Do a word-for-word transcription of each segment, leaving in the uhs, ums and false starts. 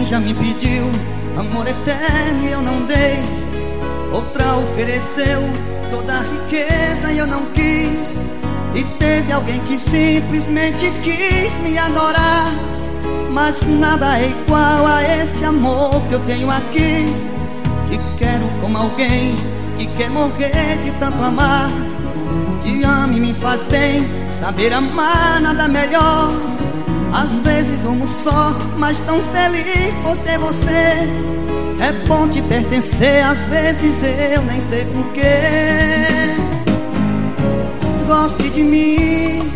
já me pediu amor eterno e eu não dei. Outra ofereceu toda a riqueza e eu não quis. E teve alguém que simplesmente quis me adorar. Mas nada é igual a esse amor que eu tenho aqui. Te quero como alguém que quer morrer de tanto amar. Te amo e me faz bem, saber amar nada melhor. Às vezes durmo só, mas tão feliz por ter você. É bom te pertencer, às vezes eu nem sei porquê. Goste de mim,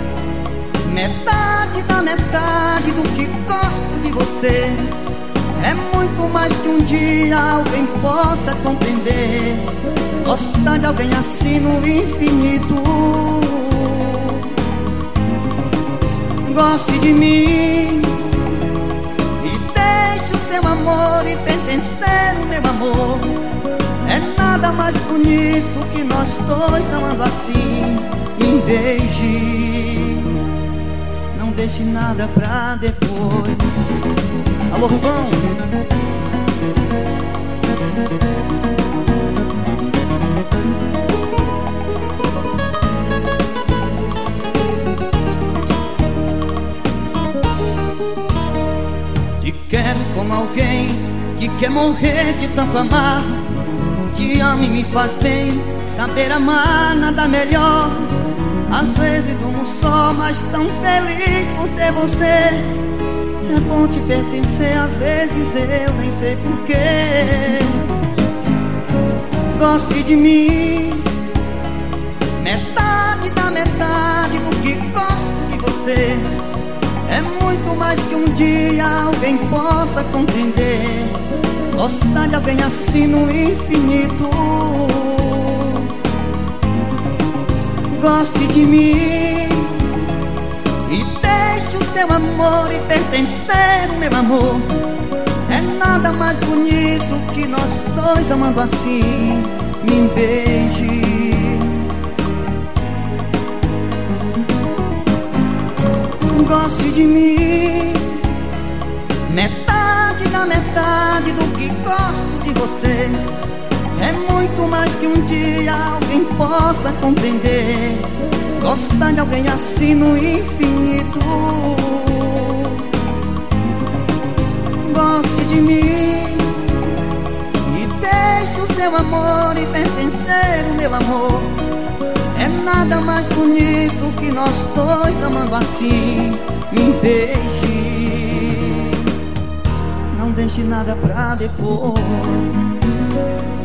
metade da metade do que gosto de você. É muito mais que um dia alguém possa compreender. Gostar de alguém assim no infinito. Goste de mim e deixe o seu amor e pertencer ao meu amor. É nada mais bonito que nós dois amando assim. Me beije, não deixe nada pra depois. Alô, Rubão. Te quero como alguém que quer morrer de tanto amar. Te amo e me faz bem, saber amar nada melhor. Às vezes durmo só, mas tão feliz por ter você. É bom te pertencer, às vezes eu nem sei porquê. Goste de mim, metade da metade do que gosto de você. É muito mais que um dia alguém possa compreender. Gostar de alguém assim no infinito. Goste de mim e deixe o seu amor e pertencer ao meu amor. É nada mais bonito que nós dois amando assim. Me beije, goste de mim, metade da metade do que gosto de você. É muito mais que um dia alguém possa compreender. Gostar de alguém assim no infinito. Goste de mim e deixe o seu amor e pertencer ao meu amor. É nada mais bonito que nós dois amando assim. Me beije, não deixe nada pra depois.